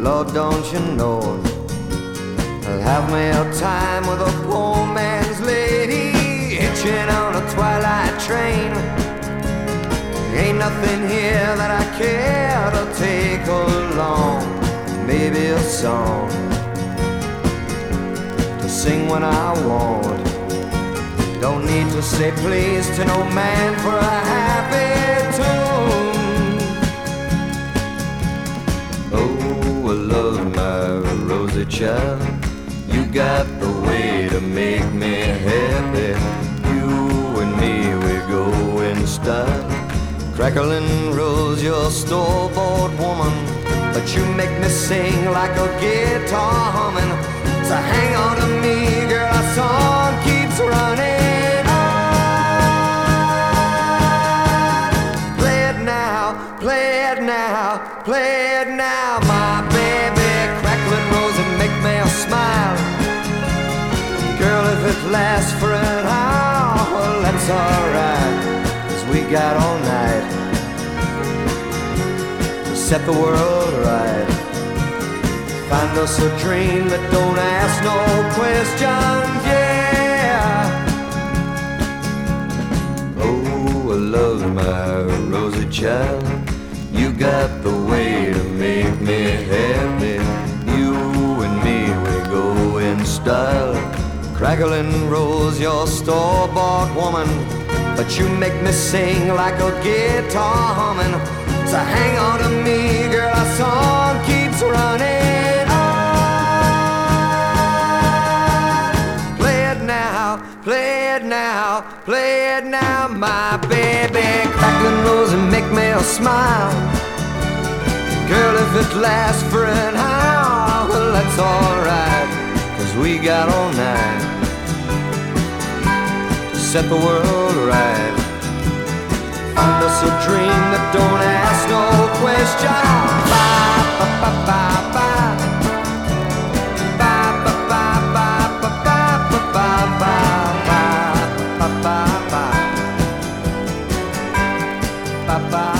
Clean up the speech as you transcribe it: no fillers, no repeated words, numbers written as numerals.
Lord, don't you know I'll have me a time with a poor man's lady, hitching on a twilight train. Ain't nothing here that I care to take along. Maybe a song to sing when I want. Don't need to say please to no man for a happy tune. Oh, I love my Rosie child. You got the way to make me happy. You and me, we go in style. Crackling rose, you're store-bought woman, but you make me sing like a guitar humming. So hang on to me, girl, our song keeps running on. Play it now, play it now, play it now, my baby. Crackling rose and make me smile. Girl, if it lasts for an hour, well, that's alright, 'cause we got all night to set the world right. Find us a dream that don't ask no questions, yeah. Oh, I love my Rosie child. You got the way to make me happy. You and me, we go in style. Crackling rose, you're store-bought woman, but you make me sing like a guitar humming. So hang on to me, girl, our song keeps running on. Play it now, play it now, play it now, my baby. Crackling rose and make me smile. Girl, if it lasts for an hour, well, that's alright, 'cause we got all night to set the world right. Find us a dream that don't ask no question. Bye, ba, ba, ba, ba. Bye, ba, ba, ba, ba, ba, ba, ba, ba, ba, ba, ba, ba, ba, ba.